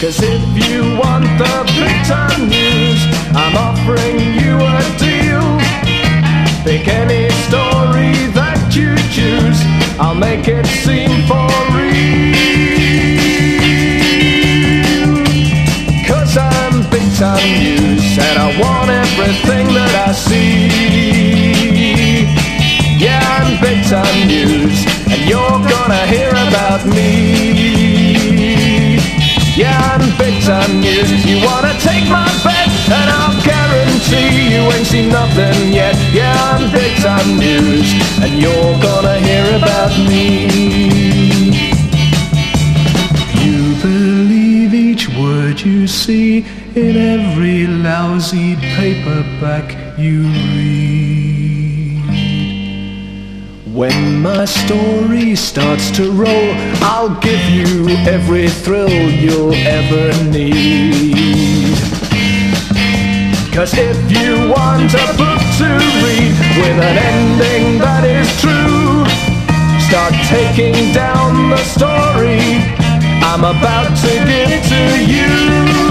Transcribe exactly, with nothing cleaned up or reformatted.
'Cause if you want the big time news, I'm offering you a deal. Pick any story that you choose, I'll make it seem for real. 'Cause I'm big time news, and I want everything that I see. Yeah, I'm big time news, and you're gonna hear about me. Yeah, I'm big time news. You wanna take my bet, and I'll guarantee you ain't seen nothing yet. Yeah, I'm big time news, and you're gonna hear about me. You believe each word you see in every lousy paperback you read. When my story starts to roll, I'll give you every thrill you'll ever need. 'Cause if you want a book to read with an ending that is true, start taking down the story I'm about to give to you.